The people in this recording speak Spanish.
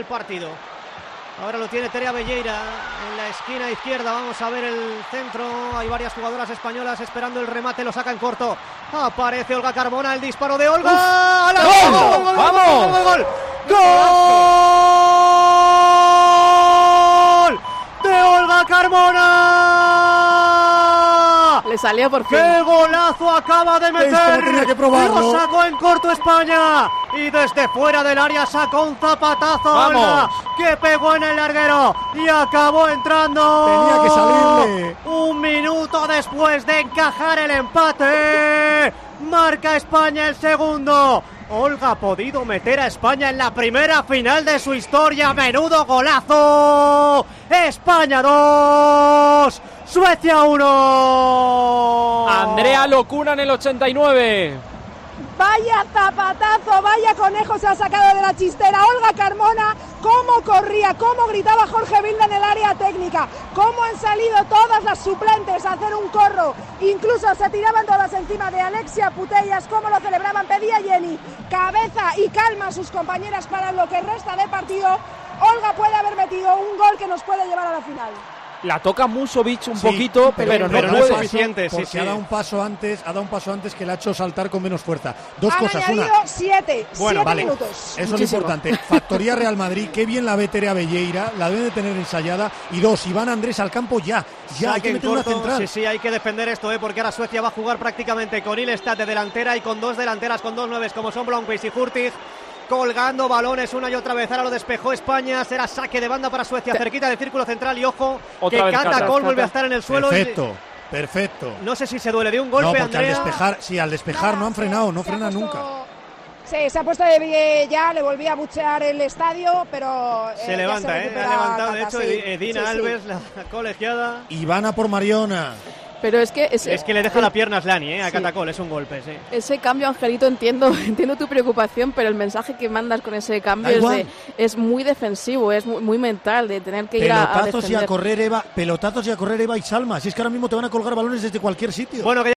el partido. Ahora lo tiene Tere Abelleira en la esquina izquierda. Vamos a ver el centro. Hay varias jugadoras españolas esperando el remate. Lo saca en corto. Aparece Olga Carmona. El disparo de Olga. ¡Gol! ¡Vamos! ¡Gol! ¡De Olga Carmona! Le salió por fin. ¡Qué golazo acaba de meter! Esto tenía que probarlo. Lo sacó en corto España. Y desde fuera del área sacó un zapatazo. ¡Vamos! Olga, que pegó en el larguero y acabó entrando. Tenía que salirle. Un minuto después de encajar el empate. Marca España el segundo. Olga ha podido meter a España en la primera final de su historia. ¡Menudo golazo! España 2, Suecia 1. Andrea Locuna en el 89. Vaya zapatazo, vaya conejo se ha sacado de la chistera Olga Carmona. Cómo corría, cómo gritaba Jorge Vilda en el área técnica, cómo han salido todas las suplentes a hacer un corro, incluso se tiraban todas encima de Alexia Putellas, cómo lo celebraban. Pedía Jenny cabeza y calma a sus compañeras para lo que resta de partido. Olga puede haber metido un gol que nos puede llevar a la final. La toca Musovic un poquito, pero no no puede. es suficiente. Porque Sí. ha dado un paso antes que le ha hecho saltar con menos fuerza. Dos cosas, añadido una. 7 Vale, minutos. eso es lo Muchísimo. importante. Factoría Real Madrid, qué bien la ve Tere Abelleira, la debe de tener ensayada. Y dos, Iván Andrés al campo ya hay Saque que en meter una corto. central. Sí, hay que defender esto, porque ahora Suecia va a jugar prácticamente con Ilestad de delantera y con dos delanteras, con dos nueves como son Blomqvist y Hurtig, colgando balones una y otra vez. Ahora lo despejó España, será saque de banda para Suecia, cerquita del círculo central. Y ojo, Otra que vez Cata Cata. Cole vuelve a estar en el suelo. Perfecto. No sé si se duele de un No, golpe, porque Andrea. al despejar no han frenado, no frenan nunca. Sí, se ha puesto de pie ya, le volví a buchear el estadio, pero Se ya levanta, se recupera ha levantado, de Cata, hecho, sí. Edina Sí. Alves, la colegiada. Y van a por Mariona. Pero es que Es que le deja la pierna a Slani, a Sí. Cata Cole, es un golpe, sí. ese cambio, Angelito, entiendo tu preocupación, pero el mensaje que mandas con ese cambio Da igual. es muy defensivo, es muy mental, de tener que ir a Pelotazos y a defender. correr Eva y Salma. Si es que ahora mismo te van a colgar balones desde cualquier sitio. Bueno, que